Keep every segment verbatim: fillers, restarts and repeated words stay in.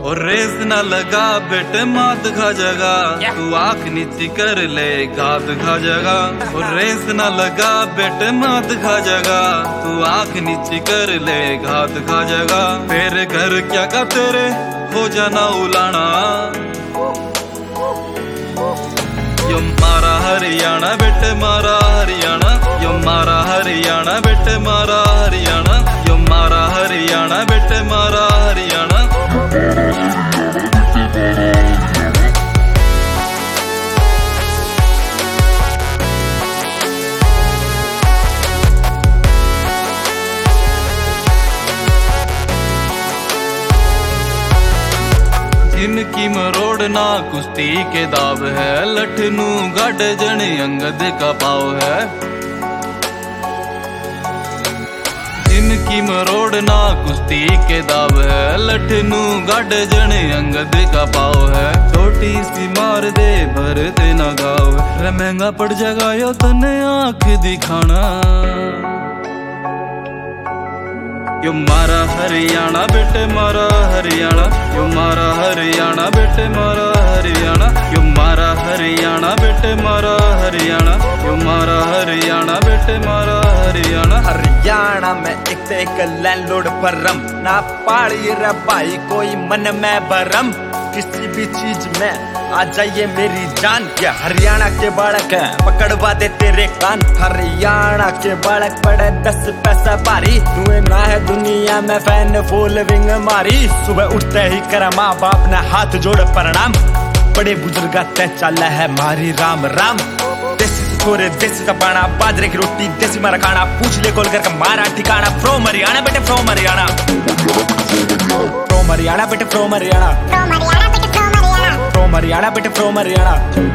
और रेस न लगा बेटे मात खा जगा, तू आंख नीची कर ले घात खा जगा। और रेस न लगा बेटे मात खा जगा, तू आंख नीची कर ले घात खा जगा। फिर घर क्या का तेरे हो जाना उलाना, यो मारा हरियाणा बेटे मारा हरियाणा, यो मारा हरियाणा बेटे मारा हरियाणा, यो मारा हरियाणा बेटे मारा हरियाणा। जिनकी मरोड़ना कुश्ती के दाव है, लठनू गढ़ जन अंगद का पाव है। जिनकी मरोड़ना कुश्ती के दाव है, लठनू गढ़ जन अंगद का पाव है। छोटी सी मार दे भर दे ना गाव, रे महंगा पड़ जाएगा यो तने आंख दिखाना। यो मारा हरियाणा बेटे मारा हरियाणा, यो मारा हरियाणा बेटे मारा हरियाणा, यो मारा हरियाणा बेटे मारा हरियाणा, यो मारा हरियाणा बेटे मारा हरियाणा। हरियाणा में एक से एक लैंडलॉर्ड परम, ना पाड़ी रे भाई कोई मन में भरम। किसी भी चीज में आ जाइए मेरी जान, ये हरियाणा के बालक है पकड़वा दे तेरे कान। हरियाणा के बालक पड़े दस पैसा भारी, तू ना है दुनिया में फैन फॉलोइंग मारी। सुबह उठते ही कर माँ बाप ने हाथ जोड़ प्रणाम, बड़े बुजुर्ग तय चल है मारी राम राम। देसी थोड़े देसी सपाना, बाजरे की रोटी देसी मारा खाना, पूछ ले खोल कर मारा ठिकाना। फ्रॉम हरियाणा बेटे फ्रॉम हरियाणा, फ्रॉम हरियाणा बेटे फ्रॉम हरियाणा, फ्रॉम हरियाणा बेटे फ्रॉम हरियाणा।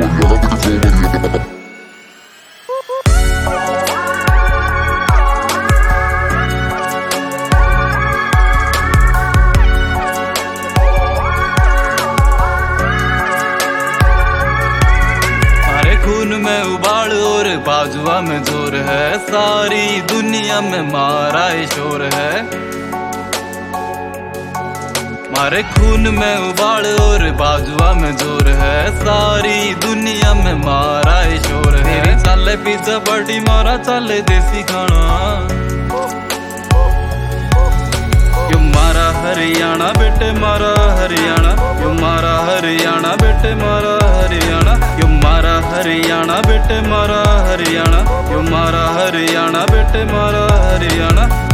हमारे खून में उबाल और बाजुआ में जोर है, सारी दुनिया में मारा शोर है। हमारे खून में उबाल और बाजुआ में जोर है, सारी दुनिया में मारा शोर है। मेरी चाले पिज्जा बड़ी मारा चाले देसी खाना, यो मारा हरियाणा बेटे मारा हरियाणा, यो मारा हरियाणा बेटे मारा हरियाणा, यो मारा हरियाणा बेटे मारा हरियाणा, यो मारा हरियाणा बेटे मारा हरियाणा।